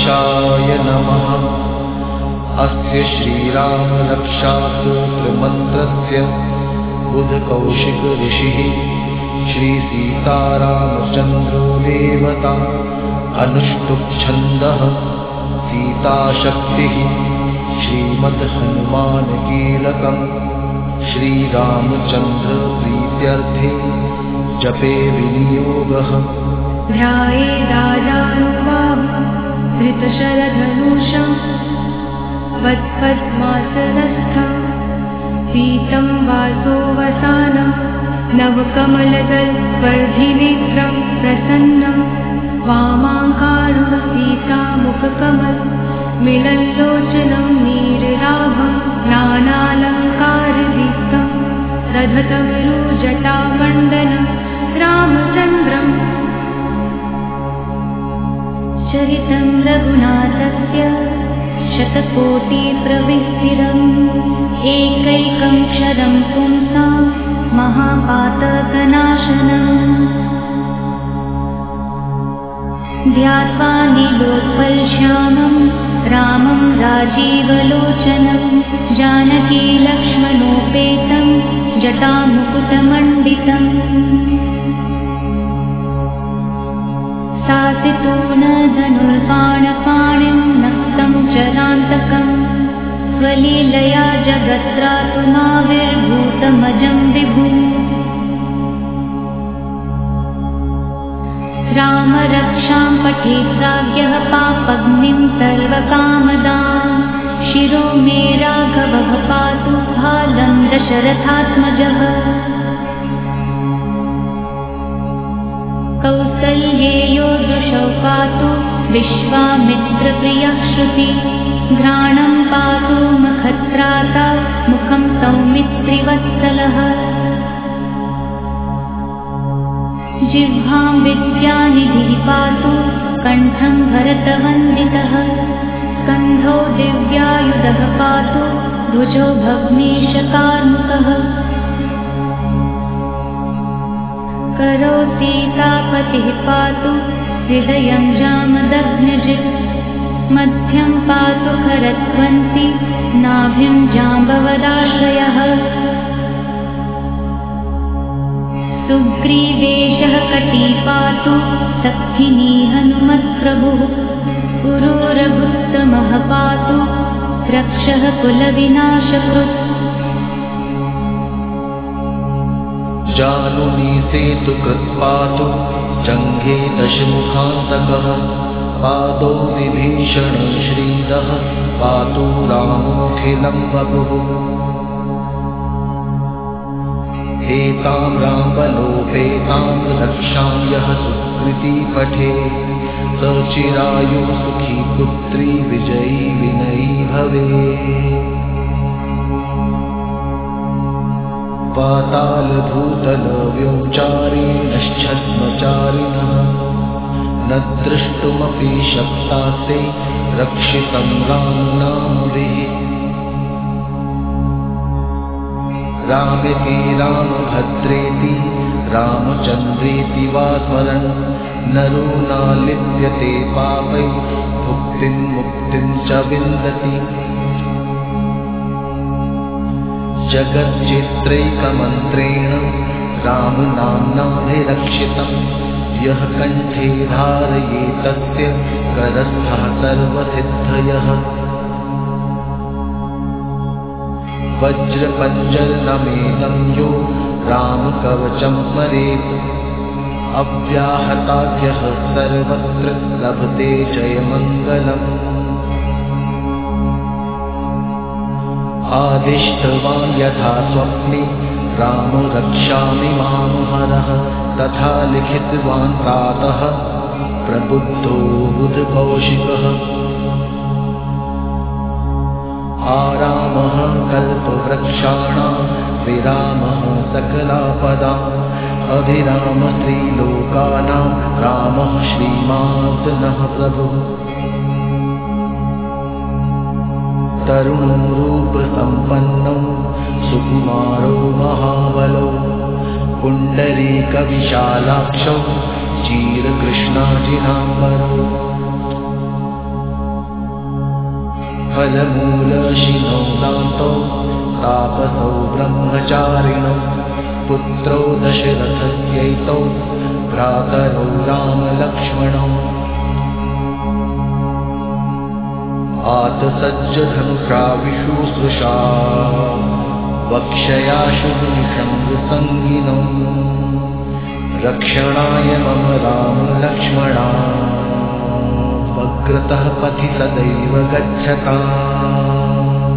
रामरक्षाय नमः। अस्य श्रीरामरक्षासूत्रमन्त्रस्य बुधकौशिक ऋषिः श्रीसीतारामचन्द्रो देवता। अनुष्टुप् छन्दः सीताशक्तिः श्रीमद्हनुमानकीलकम्। श्रीरामचन्द्र प्रीत्यर्थे जपे विनियोगः। ध्यायेदाजानुबाहुं धृतशरधनुषं वत्पद्मासनस्थं पीतं वासोवसानं नवकमलदलवर्धिनेत्रं प्रसन्नं वामाङ्कारुणसीतामुखकमल मिलल्लोचनं नीरराभं नानालङ्कारदीप्तं दधतमरुजटामण्डनं रामचन्द्रम्। चरितं रघुनाथस्य शतकोटिप्रविस्तिरम् एकैकं क्षरं पुंसां महापातकनाशनम्। ध्यात्वा नीलोत्पलश्यामं रामं राजीवलोचनं जानकी लक्ष्मणोपेतं जटामुकुटमण्डितम्। सासितून धनुर्बाणपाणिं नक्तं चरान्तकं स्वलीलया जगत्रातुमाविर्भूतमजं विभुम्। रामरक्षां पठेत् प्राज्ञः पापग्निं सर्वकामदां। शिरो मे राघवः पातु भालं दशरथात्मजः। कौसल्येयो दृशौ पातु विश्वामित्रप्रियः श्रुति। घ्राणं पातु मखत्राता मुखं सौमित्रिवत्सलः। जिह्वां विद्यानिधिः पातु कण्ठं भरतवन्दितः। स्कन्धौ दिव्यायुधः पातु भुजौ भग्नेशकार्मुकः। करौ सीतापतिः पातु हृदयं जामदग्निजित्। मध्यं पातु खरध्वंसी नाभिं जाम्बवदाश्रयः। सुग्रीवेशः कटी पातु सखिनी हनुमत्प्रभुः। पुरूरभुत्तमः पातु रक्षः कुलविनाशकृत्। जानुनी सेतुकृत् पातु जङ्घे दशमुखान्तकः। पादौ विभीषण श्रीदः पातु रामोऽखिलं वपुः। एतां रामबलोपेतां रक्षां यः सुकृती पठे स चिरायुः सुखी पुत्री विजयी विनयी भवेत्। पातालभूतलव्योचारिणश्छद्मचारिणः न द्रष्टुमपि शक्तास्ते रक्षितं रामनामभिः। रामेति रामभद्रेति रामचन्द्रेति वा स्मरन् नरो न लिप्यते पापै भुक्तिं मुक्तिं च विन्दति। जगच्चित्रैकमन्त्रेण रामनाम्नाभिरक्षितं यः कण्ठे धारयेतस्य करस्थः सर्वसिद्धयः। वज्रपञ्जरनमेनं यो रामकवचं स्मरेत् अव्याहताभ्यः सर्वत्र लभते जयमङ्गलम्। आदिष्टवान् यथा स्वप्ने राम रक्षामि मां हरः तथा लिखितवान् प्रातः प्रबुद्धो बुधकौशिकः। आरामः कल्पवृक्षाणां विरामः सकलापदाम् अभिराम त्रिलोकानां रामः श्रीमान् नः प्रभुः। तरुणो रूपसम्पन्नौ सुकुमारो महाबलौ पुण्डरीकविशालाक्षौ चीरकृष्णाजिनाम्बरौ। फलमूलशिनो दान्तौ तापसौ ब्रह्मचारिणौ पुत्रौ दशरथस्यैतौ भ्रातरौ रामलक्ष्मणौ आतसज्जधनुषाविशुश्रुषा वक्षयाशुनिषङ्गसङ्गिनौ रक्षणाय मम रामलक्ष्मणा वग्रतः पथि सदैव गच्छताम्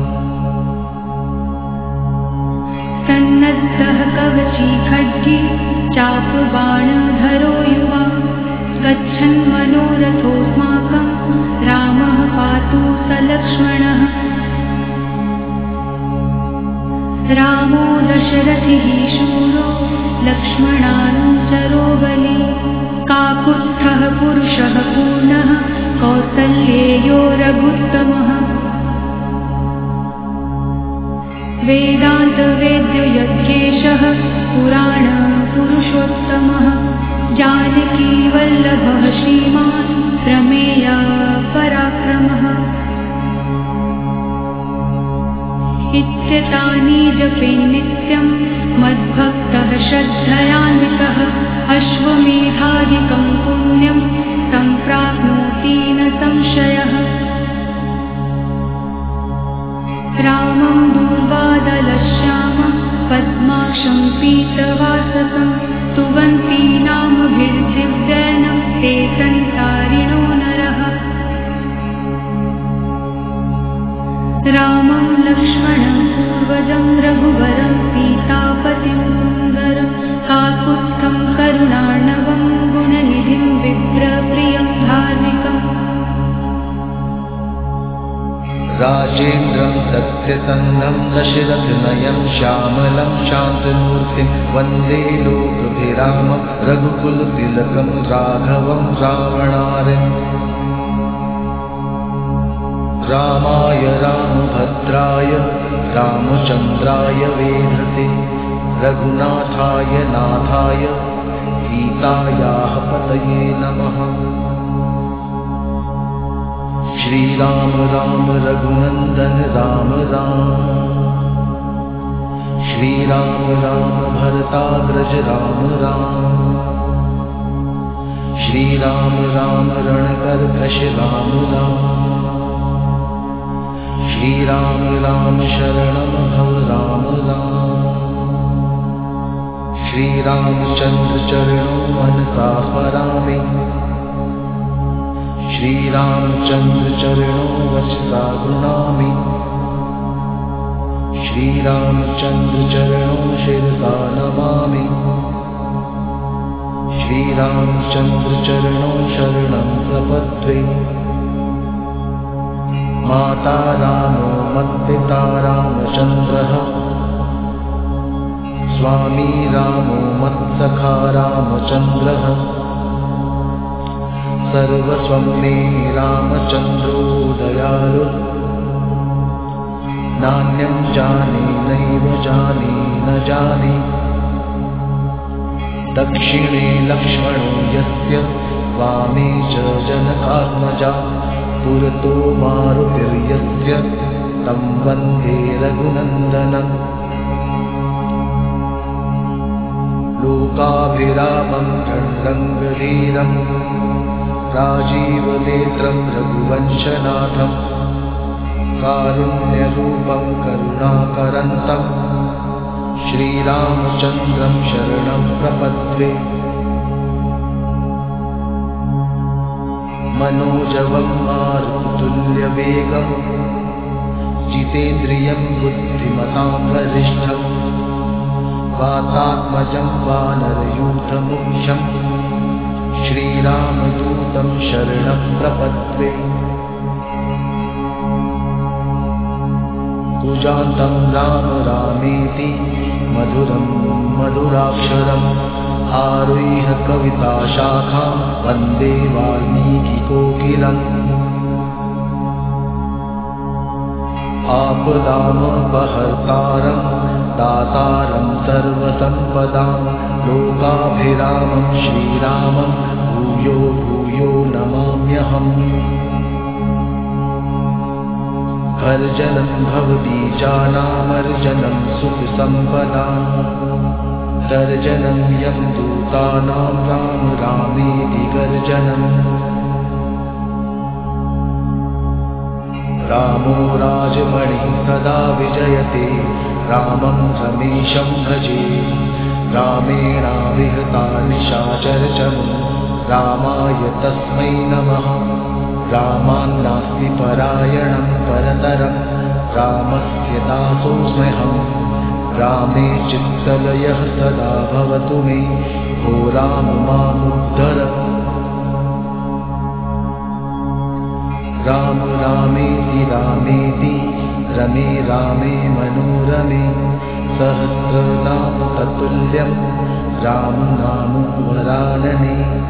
सन्नद्धः कवची खड्गी चापबाणधरो युवा गच्छन् मनोरथोऽस्माकं रामः पातु स लक्ष्मणः रामो दशरथिः शूरो लक्ष्मणानुचरो बली काकुत्स्थः पुरुषः पूर्णः कौसल्येयो रघुत्तमः वेदान्तवेद्यो यज्ञेशः पुराणपुरुषोत्तमः जानकीवल्लभः श्रीमान् प्रमेयः पराक्रमः इत्येतानि जपे नित्यं मद्भक्तः श्रद्धयान्वितः अश्वमेधादिकं पुण्यं सम्प्राप्नोति न संशयः रामं दूर्वादलश्यामं पद्माक्षं पीतवाससं स्तुवन्ति नामभिर्दिव्यैनं ते संसारिणो नरः रामं लक्ष्मणं पूर्वजं रघुवरं सीतापतिं सुन्दरं काकुत्स्थं करुणार्णवं गुणनिधिं विप्रप्रियं धार्मिकम् राजेन्द्रं सत्यसन्धं दशरथनयं श्यामलं शान्तमूर्तिं वन्दे लोकभिरामं रघुकुलतिलकं राघवं रावणारिम् रामाय रामभद्राय रामचन्द्राय वेधसे रघुनाथाय नाथाय सीतायाः पतये नमः श्रीराम राम रघुनन्दन राम राम श्रीराम राम भरताग्रज राम राम श्रीराम राम रणकर्कश राम राम श्रीराम राम शरणं भव राम राम श्रीरामचन्द्र चरणौ मनसा स्मरामि श्रीरामचन्द्र चरणौ वचसा गृह्णामि श्रीरामचन्द्र चरणौ शिरसा नमामि श्रीरामचन्द्र चरणौ शरणं प्रपद्ये माता रामो मत्पिता रामचन्द्रः स्वामी रामो मत्सखा रामचन्द्रः सर्वस्वं मे रामचन्द्रो दयालु नान्यं जाने नैव जाने न जाने दक्षिणे लक्ष्मणो यस्य वामे च जनकात्मजा पुरतो मारुतिर्यस्य तं वन्दे रघुनन्दनम् लोकाभिरामं रणरङ्गधीरं राजीवनेत्रं रघुवंशनाथं कारुण्यरूपं करुणाकरन्तं श्रीरामचन्द्रं शरणं प्रपद्ये मनोजवं मारुततुल्यवेगं जितेन्द्रियं बुद्धिमतां वरिष्ठं वातात्मजं वानरयूथमुख्यं श्रीरामदूतं शरणं प्रपद्ये कुजान्तं राम रामेति मधुरं मधुराक्षरम् आरुह्य कविताशाखां वन्दे वाल्मीकिकोकिलम् आपदामपहर्तारं दातारं सर्वसम्पदां लोकाभिरामं श्रीरामं भूयो भूयो नमाम्यहम् भर्जनं भवबीजानामर्जनं सुखसम्पदाम् तर्जनं यं दूतानां राम रामेति गर्जनम् रामो राजमणिः सदा विजयते रामं रमेशं भजे रामेणाविहता निशाचरचरं रामाय तस्मै नमः रामान्नास्ति परायणं परतरं रामस्य दासोऽस्म्यहं रामे चित्तलयः सदा भवतु मे भो राम मामुद्धर राम रामेति रामेति रमे रामे मनोरमे सहस्रनाम ततुल्यं राम नाम वरानने।